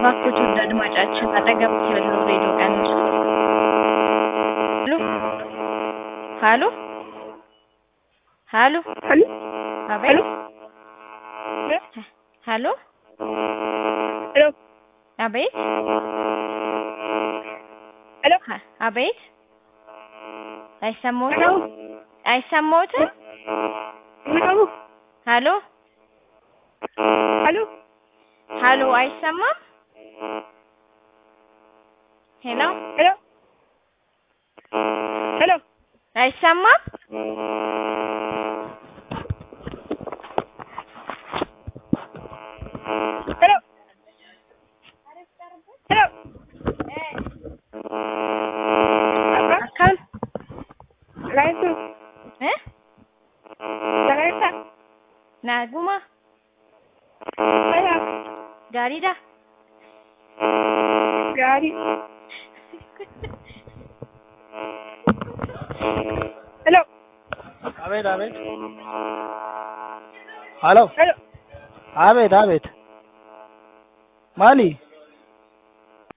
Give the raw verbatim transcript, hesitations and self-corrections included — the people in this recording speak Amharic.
እባክዎት ውድ አድማጫችን አጠገቦት ያለው ሬዲዮ ቀንሱ። ሄሎ ሄሎ ሄሎ አቤት ሄሎ ሄሎ አቤት ሄሎ አቤት አይሰማዎትም አይሰማዎትም ሄሎ ሄሎ ሄሎ አይሰማም ሄሎ ሄሎ ሄሎ አይሰማም ሄሎ ሄሎ አካል ላይቱ እ ላይታ ናጉማ ጋሪዳ ጋሪ ሄሎ አቤት አቤት ሄሎ ሄሎ አቤት አቤት ማሊ